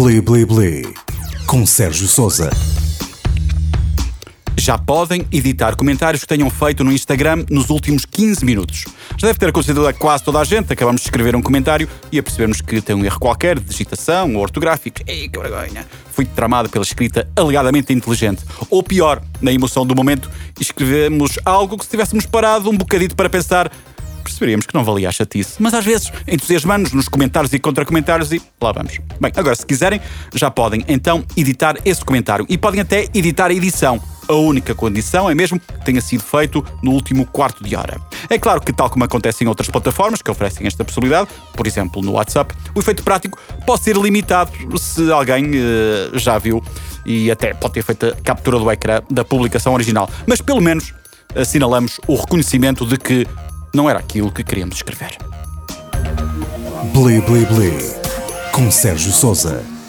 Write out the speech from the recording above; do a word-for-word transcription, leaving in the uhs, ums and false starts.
Bli Bli Bli, com Sérgio Sousa. Já podem editar comentários que tenham feito no Instagram nos últimos quinze minutos. Já deve ter acontecido a quase toda a gente. Acabamos de escrever um comentário e a percebermos que tem um erro qualquer de digitação ou ortográfico. Ei, que vergonha! Fui tramado pela escrita alegadamente inteligente. Ou pior, na emoção do momento, escrevemos algo que se tivéssemos parado um bocadito para pensar, perceberíamos que não valia a chatice. Mas às vezes entusiasmamos nos comentários e contra-comentários e lá vamos. Bem, agora se quiserem, já podem então editar esse comentário. E podem até editar a edição. A única condição é mesmo que tenha sido feito no último quarto de hora. É claro que, tal como acontece em outras plataformas que oferecem esta possibilidade, por exemplo no WhatsApp, o efeito prático pode ser limitado se alguém uh, já viu e até pode ter feito a captura do ecrã da publicação original. Mas pelo menos assinalamos o reconhecimento de que não era aquilo que queríamos escrever. Bli Bli Bli, com Sérgio Sousa.